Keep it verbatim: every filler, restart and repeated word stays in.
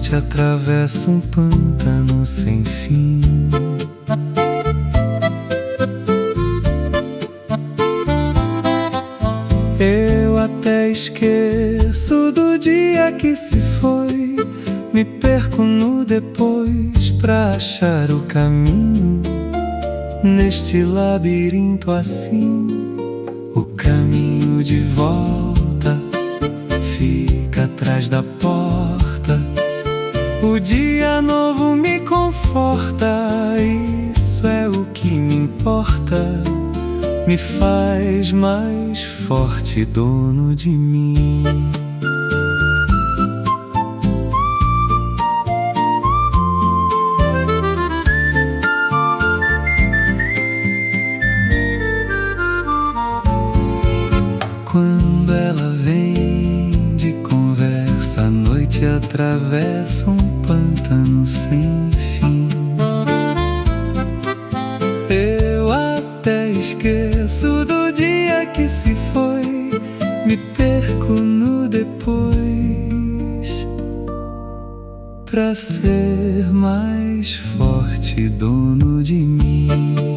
noite atravesso um pântano sem fim. Eu até esqueço do dia que se foi, me perco no depois pra achar o caminho. Neste labirinto assim, o caminho de volta fica atrás da porta. O dia novo me conforta, isso é o que me importa. Me faz mais forte, dono de mim. Quando ela vem de conversa, a noite atravessa um pântano sem fim. Eu até esqueço do dia que se foi, me perco no depois pra ser mais forte, dono de mim.